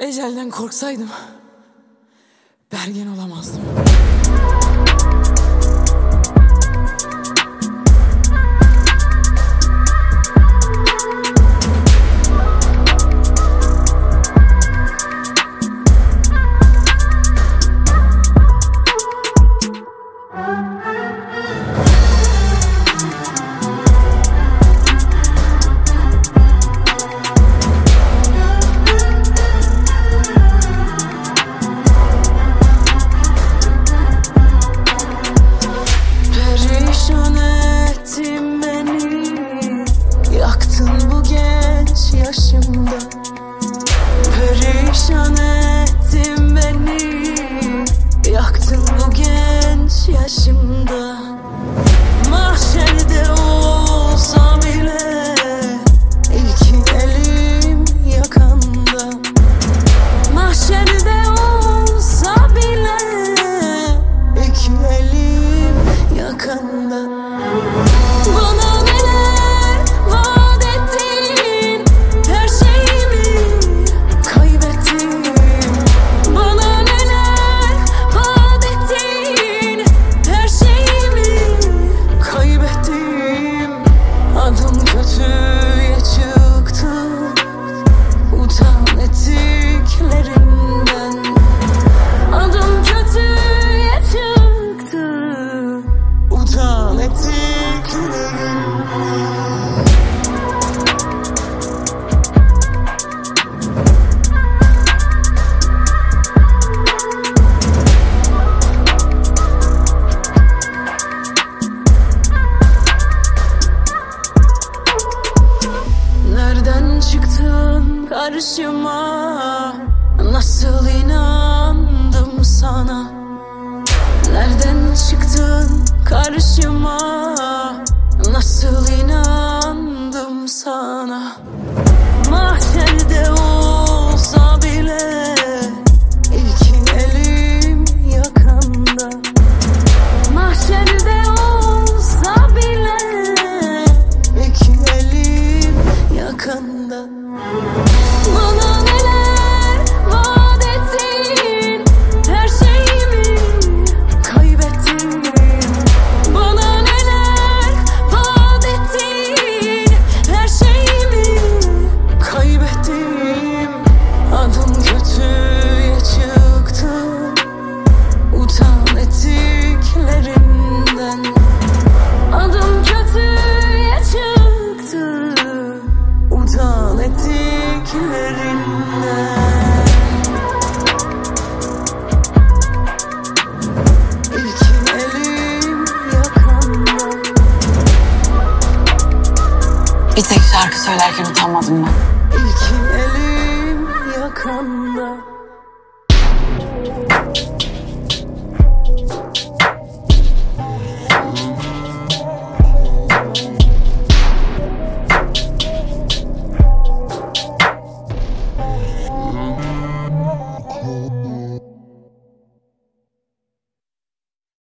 Ecelden korksaydım Bergen olamazdım. Yaşımda perişan ettin beni, yaktın bu genç yaşımda. Mahşerde olsa bile iki elim yakanda. Mahşerde olsa bile iki elim yakanda. Bana neler vaat ettin, her şeyimi kaybettim. Bana neler vaat ettin, her şeyimi kaybettim. Adım kötüye çıktı, utan ettiklerinden. Adım kötüye çıktı, utan ettiklerinden. Nereden çıktın karşıma, nasıl inandım sana? Nereden çıktın karşıma, nasıl inandım sana? Mahşerde olsa bile iki elim yakanda. Mahşerde olsa bile iki elim yakanda. Bana neler vaat ettin, her şeyimi kaybettim. Bana neler vaat ettin, her şeyimi kaybettim. Adım kötüye çıktı, utan ettiklerinden. Adım kötüye çıktı, utan ettiklerinden. İki elim yakanda. Bir tek şarkı söylerken utanmadım ben. İki elim yakanda.